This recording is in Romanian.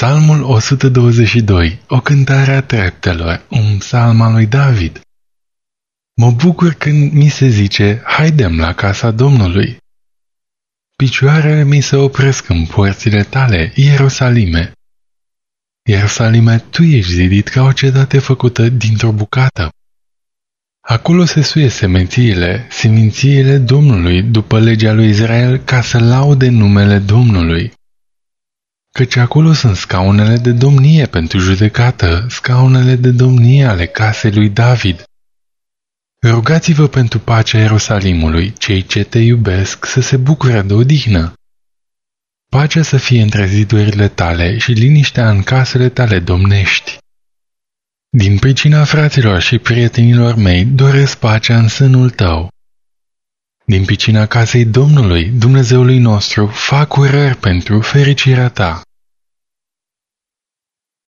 Psalmul 122, o cântare a treptelor, un psalm al lui David. Mă bucur când mi se zice, haidem la casa Domnului. Picioarele mi se opresc în porțile tale, Ierusalime. Ierusalime, tu ești zidit ca o cetate făcută dintr-o bucată. Acolo se suie semințiile Domnului după legea lui Israel ca să laude numele Domnului. Căci acolo sunt scaunele de domnie pentru judecată, scaunele de domnie ale casei lui David. Rugați-vă pentru pacea Ierusalimului, cei ce te iubesc să se bucure de odihnă. Pacea să fie între zidurile tale și liniștea în casele tale domnești. Din pricina fraților și prietenilor mei doresc pacea în sânul tău. Din pricina casei Domnului, Dumnezeului nostru, fac urări pentru fericirea ta.